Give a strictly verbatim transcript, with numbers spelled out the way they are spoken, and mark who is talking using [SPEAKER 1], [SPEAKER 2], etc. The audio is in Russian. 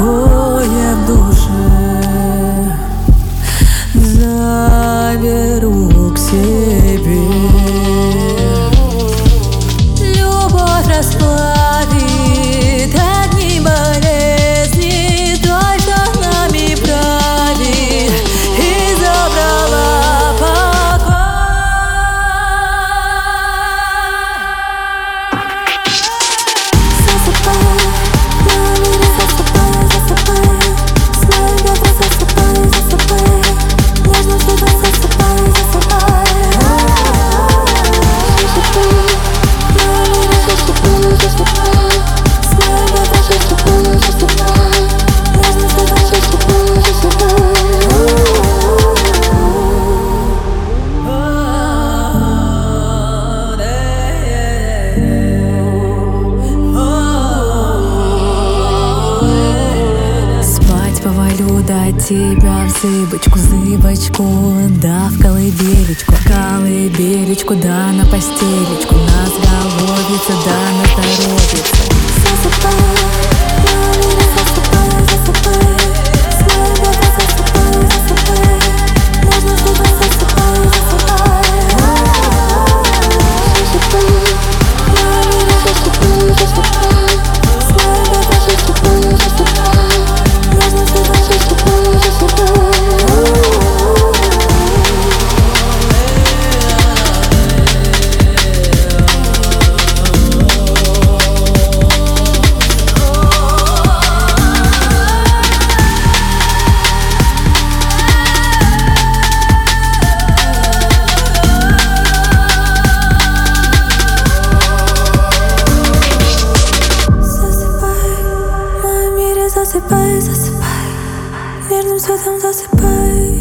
[SPEAKER 1] покоя в душе заберу к себе. Любовь расплавит одни болезни, только нами правит и забрала покой. Засыпай, на мире засыпай, засыпай, знай, где-то засыпай, засыпай, нежно сюда засыпай, засыпай. Засыпай, на мире засыпай, засыпай, знай, где-то засыпай, засыпай, нежно сюда засыпай, засыпай. Повалю до тебя в зыбочку, зыбочку, да в колыбелечку, колыбелечку, да на постелечку, на сголовице, да на здоровице. Засыпай, на мире засыпай, засыпай, знай, где-то засыпай, засыпай, нежно сюда засыпай, засыпай. Засыпай, на мире засыпай, засыпай, знай, где-то засыпай, засыпай. Засыпай, засыпай, нежным светом засыпай.